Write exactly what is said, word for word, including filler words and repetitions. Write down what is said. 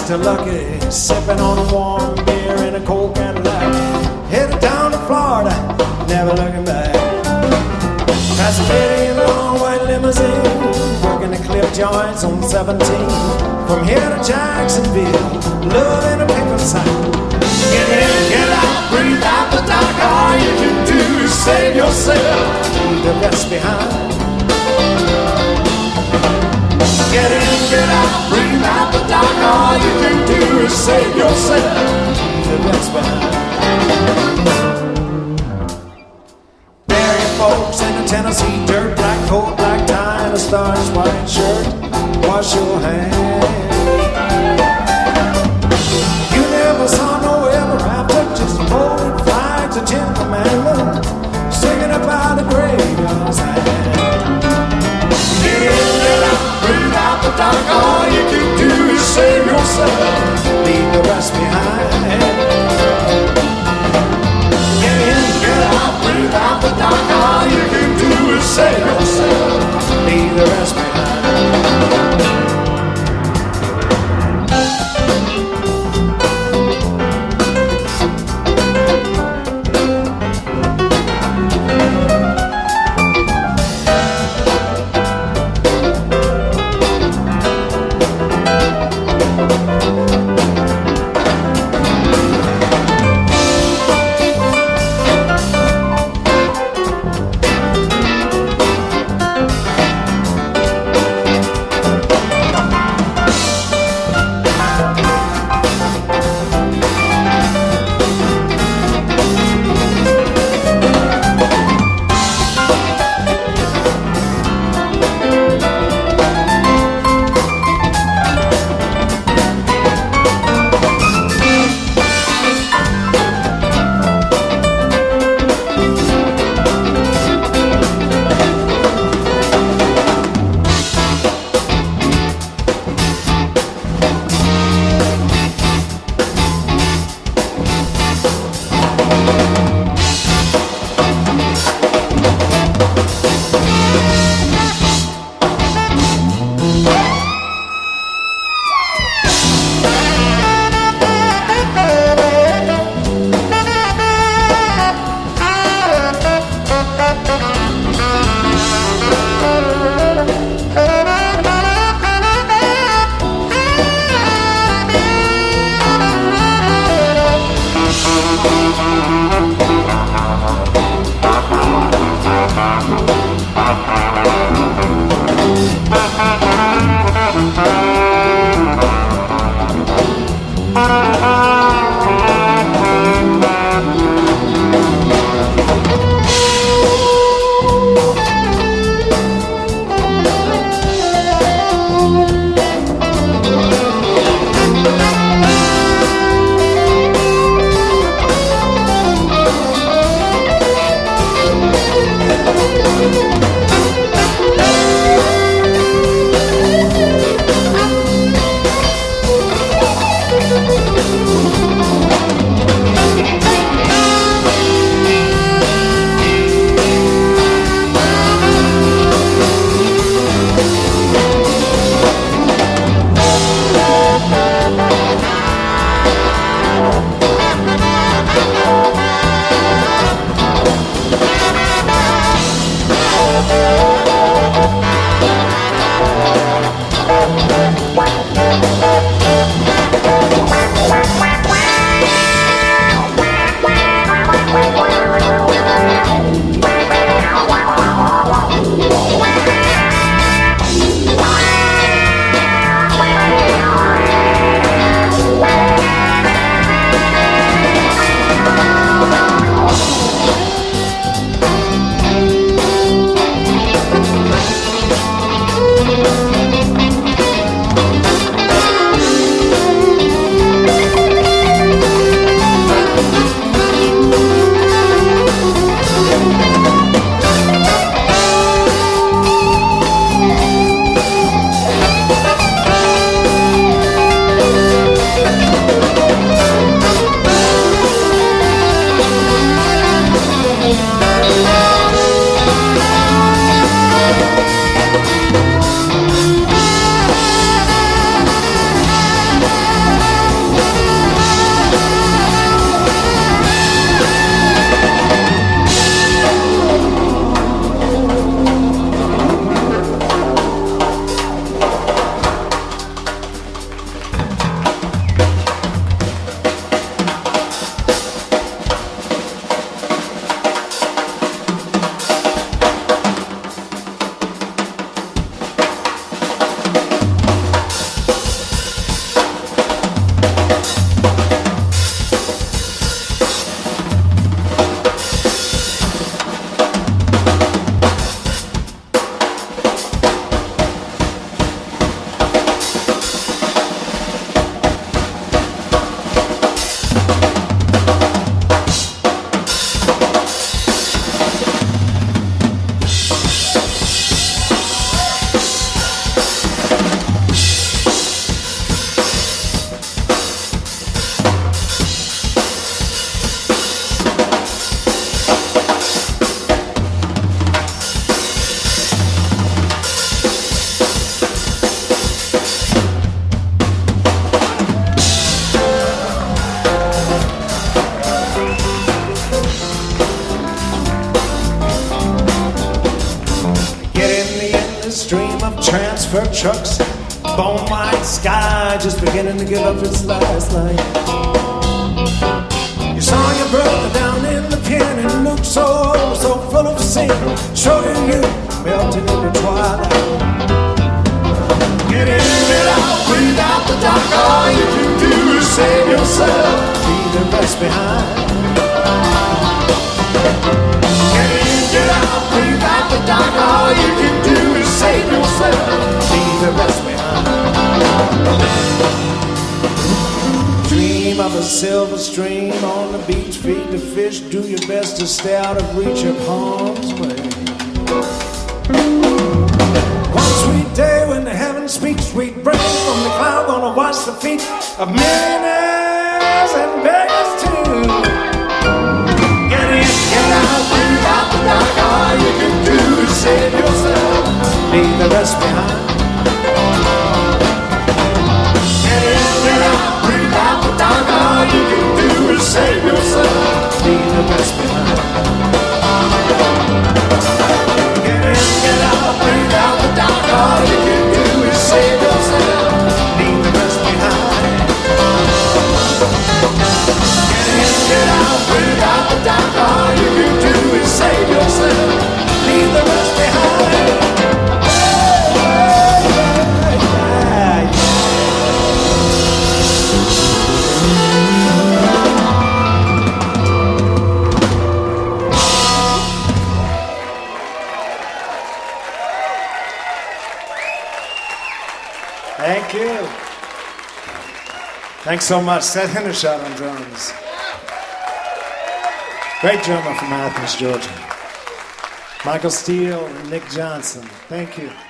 Mister Lucky, sipping on a warm beer in a cold Cadillac, headed down to Florida, never looking back. Past a lady in a long white limousine, working the clip joints on seventeen. From here to Jacksonville, love in a pickup sign. Get in, get out, breathe out the dark. All you can do is save yourself, leave the rest behind. Get in, get out, breathe out the dark. All you can do is save yourself, leave the rest behind. Bury folks in a Tennessee dirt, black coat, black tie, and a starched white shirt. Wash your hands. You never saw no ever after, just folded flags and Ten Commandments, singing about the graveyard's hand. Get in, get out, breathe out the dark. All you can do is save yourself, leave the rest behind. Get in, get out, breathe out the dark. All you can do is save yourself, leave the rest behind. stream of transfer trucks, bone white sky just beginning to give up its last light. You saw your brother down in the pen and looked so, so full of sin, showing you melted in the twilight. Get in, get out, breathe out the dark. All you can do is save yourself, leave the rest behind. Get in, get out, breathe out the dark. All you can do is save yourself, leave the rest behind. Dream of a silver stream on the beach, feed the fish, do your best to stay out of reach of harm's way. One sweet day when the heavens speak, sweet rain from the cloud, gonna wash the feet of millionaires and beggars too. Get in, get out, breathe out the dark. All you can do is save yourself, leave the rest behind. Get in, get out, breathe out the dark. All you can do is save yourself, leave the rest behind. Get in, get out, breathe out the dark. All you can do is save yourself, leave the rest behind. Get in, get out, breathe out the dark. All you can do is save yourself, leave the rest behind. Thank you. Thanks so much. Seth Hendershot on drums. Great drummer from Athens, Georgia. Michael Steele and Nick Johnson. Thank you.